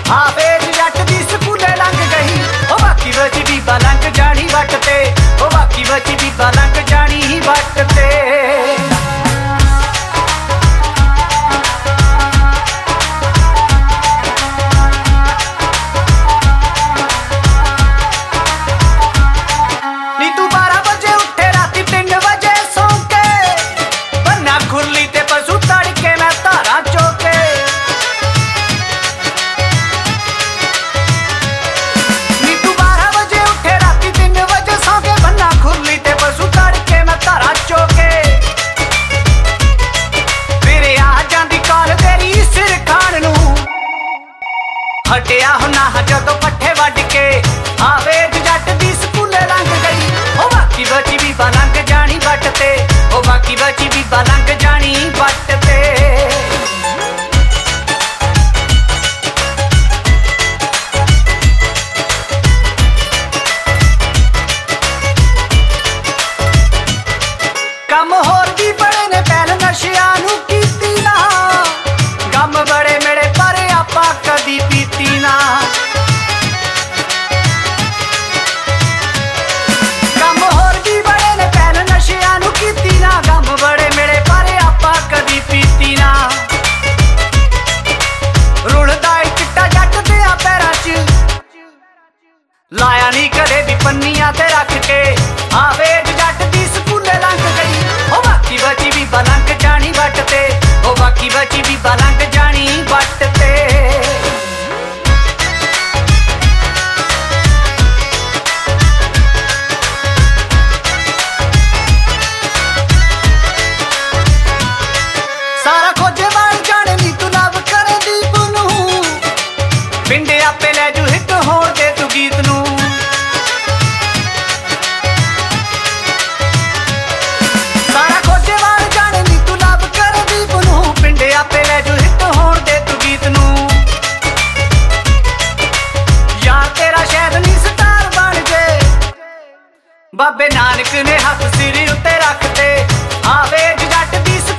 आवे जट दी स्कूले लंघ गई, ओ बाकी बची बीबा लंघ जानी वट ते, ओ बाकी बची बीबा लंघ जानी वट ते। हटिया हुना जदों पट्ठे वड्ड के, आवे जट दी स्कूले लंघ गई, ओ बाकी बची बीबा लंघ जानी वट ते, ओ बाकी बची बीबा लंघ जानी वट ते। कम होर भी बड़े ने पहल नशियां नूं कीती ना, गम बड़े मेरे पर आपां कदी पीती ना। गम होर भी बड़े ने पहल नशियां नूं कीती ना, गम बड़े मेरे पर आपां कदी पीती ना। रुलदा चिट्टा जट दे पैरां च, लाया नी कदे भी पन्नियां ते रख के, आवे जट दी स्कूले लंघ गई, ओ बाकी बची बीबा लंघ जानी वट ते, ओ बाकी बची बीबा लंघ जानी वट ते। सारा खोजे वाल जाने नी तू लव करे दीप नूं, पिंडे आपे लै जू हिट होण दे तू गीत नूं। सारा खोजे वाल जाने नी तू लव करे दीप नूं, पिंडे आपे लै जू हिट होण दे तू गीत नूं। यार तेरा शायद नी स्टार बन जे, बाबे नानक ने हथ सिर उत्ते रख ते, आवे जट दी